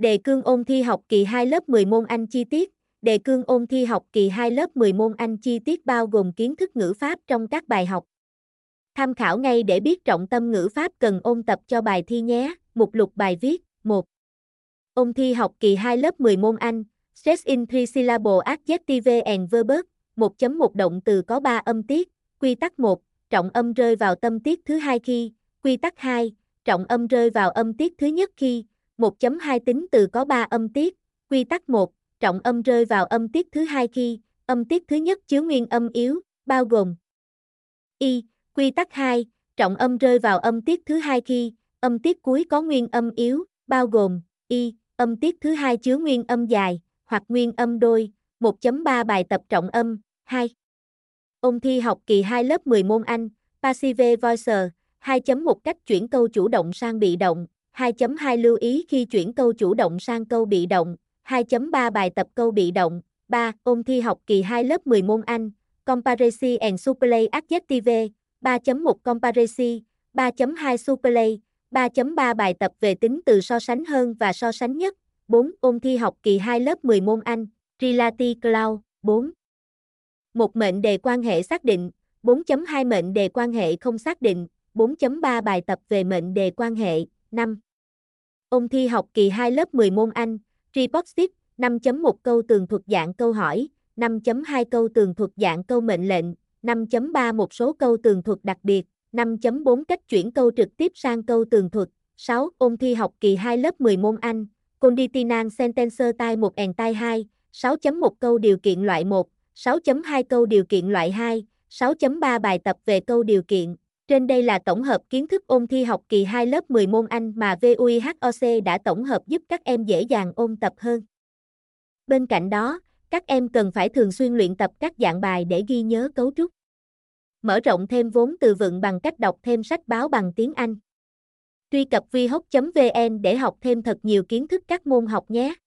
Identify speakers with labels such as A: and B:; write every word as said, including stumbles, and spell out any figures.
A: Đề cương ôn thi học kỳ hai lớp mười môn Anh chi tiết. Đề cương ôn thi học kỳ hai lớp mười môn Anh chi tiết bao gồm kiến thức ngữ pháp trong các bài học. Tham khảo ngay để biết trọng tâm ngữ pháp cần ôn tập cho bài thi nhé. Mục lục bài viết. một. Ôn thi học kỳ hai lớp mười môn Anh. Stress in three syllable adjective and verbs. một chấm một Động từ có ba âm tiết. Quy tắc một. Trọng âm rơi vào tâm tiết thứ hai khi. Quy tắc hai. Trọng âm rơi vào âm tiết thứ nhất khi. một chấm hai Tính từ có ba âm tiết. Quy tắc một. Trọng âm rơi vào âm tiết thứ hai khi. Âm tiết thứ nhất chứa nguyên âm yếu, bao gồm y. Quy tắc hai. Trọng âm rơi vào âm tiết thứ hai khi. Âm tiết cuối có nguyên âm yếu, bao gồm y. Âm tiết thứ hai chứa nguyên âm dài, hoặc nguyên âm đôi. một chấm ba Bài tập trọng âm. hai. Ôn thi học kỳ hai lớp mười môn Anh. Passive voice. hai chấm một Cách chuyển câu chủ động sang bị động. hai chấm hai Lưu ý khi chuyển câu chủ động sang câu bị động. hai chấm ba Bài tập câu bị động. ba. Ôn thi học kỳ hai lớp mười môn Anh. Comparison and Superlay Adjective. ba chấm một Comparison. ba chấm hai Superlay. ba chấm ba Bài tập về tính từ so sánh hơn và so sánh nhất. bốn. Ôn thi học kỳ hai lớp mười môn Anh. Relative Clause. bốn. một Mệnh đề quan hệ xác định. bốn chấm hai Mệnh đề quan hệ không xác định. bốn chấm ba Bài tập về mệnh đề quan hệ. năm. Ôn thi học kỳ hai lớp mười môn Anh. Reportsheet. năm chấm một Câu tường thuật dạng câu hỏi. năm chấm hai Câu tường thuật dạng câu mệnh lệnh. năm chấm ba Một số câu tường thuật đặc biệt. năm chấm bốn Cách chuyển câu trực tiếp sang câu tường thuật. sáu. Ôn thi học kỳ hai lớp mười môn Anh. Conditional Sentence Type một and Type hai. sáu chấm một Câu điều kiện loại một. sáu chấm hai Câu điều kiện loại hai. sáu chấm ba Bài tập về câu điều kiện. Trên đây là tổng hợp kiến thức ôn thi học kỳ hai lớp mười môn Anh mà vê u i hát o xê đã tổng hợp giúp các em dễ dàng ôn tập hơn. Bên cạnh đó, các em cần phải thường xuyên luyện tập các dạng bài để ghi nhớ cấu trúc. Mở rộng thêm vốn từ vựng bằng cách đọc thêm sách báo bằng tiếng Anh. Truy cập vhoc chấm vn để học thêm thật nhiều kiến thức các môn học nhé.